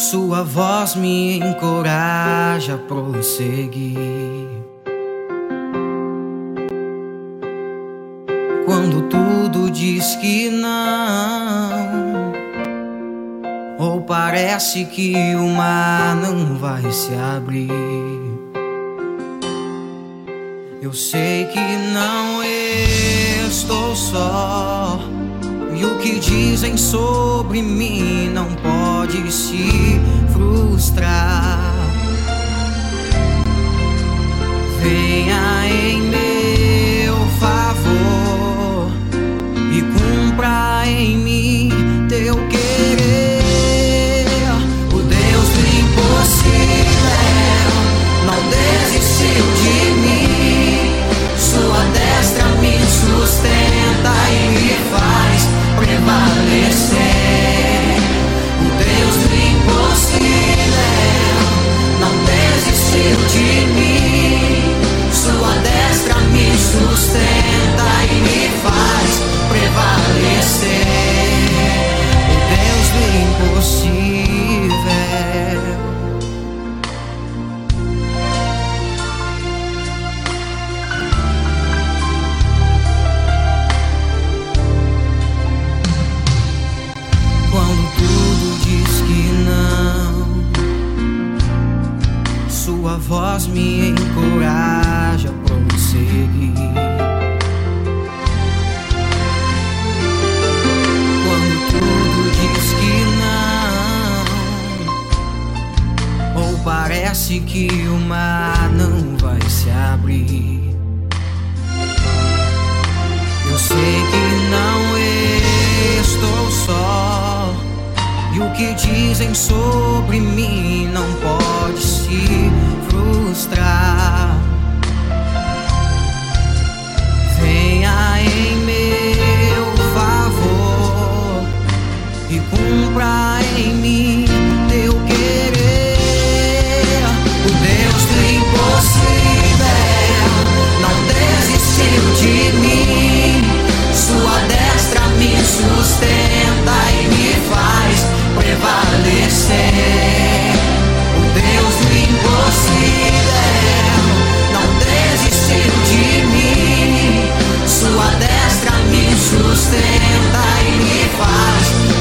Sua voz me encoraja a prosseguir. Quando tudo diz que não, ou parece que o mar não vai se abrir, eu sei que não estou só, e o que dizem sobre mim não pode se frustrar. Venha em meu favor e cumpra em mim teu querer. O Deus do impossível não desistiu de mim. Sua destra me sustenta e me faz prevalecer. O Deus do impossível não desistiu de mim. Sua destra me sustenta e me faz prevalecer. O Deus do impossível. Quando tudo diz que não, sua voz me encoraja a prosseguir. Quando tudo diz que não, ou parece que o mar não vai se abrir, eu sei que não estou só, e o que dizem sobre mim não pode se frustrar. Venha em meu favor e cumpra em mim teu querer. O Deus do impossível não desistiu de mim. Sua destra me sustenta e me faz prevalecer. O Deus do impossível não desistiu de mim. Sua destra me sustenta e me faz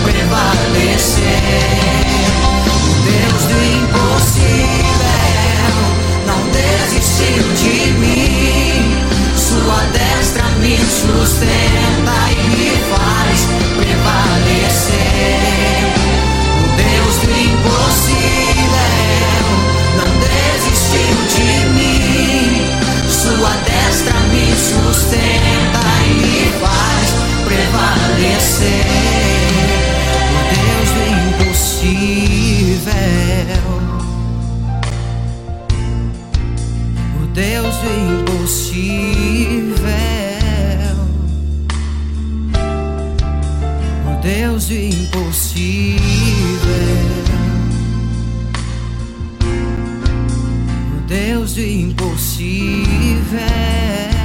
prevalecer. O Deus do impossível não desistiu de mim. Sua destra me sustenta e me faz prevalecer. O Deus do impossível não desistiu de mim. Sua destra me sustenta e me faz prevalecer. O Deus do impossível. O Deus do impossível. O Deus do impossível. O Deus do impossível.